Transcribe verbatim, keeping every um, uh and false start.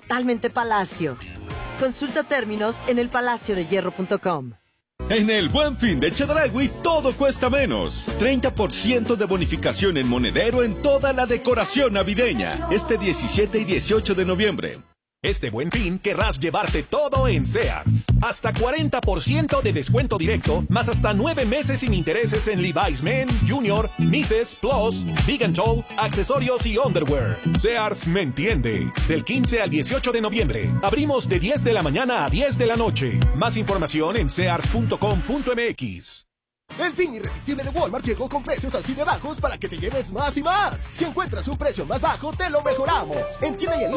totalmente Palacio. Consulta términos en el palacio de hierro punto com. En el Buen Fin de Chedraui todo cuesta menos. treinta por ciento de bonificación en monedero en toda la decoración navideña. Este diecisiete y dieciocho de noviembre. Este Buen Fin querrás llevarte todo en Sears. Hasta cuarenta por ciento de descuento directo, más hasta nueve meses sin intereses en Levi's Men, Junior, misses, Plus, Big and Tall, accesorios y underwear. Sears me entiende. Del quince al dieciocho de noviembre. Abrimos de diez de la mañana a diez de la noche. Más información en sears punto com punto m x. El fin irresistible de Walmart llegó con precios así de bajos para que te lleves más y más. Si encuentras un precio más bajo, te lo mejoramos. En tienda y en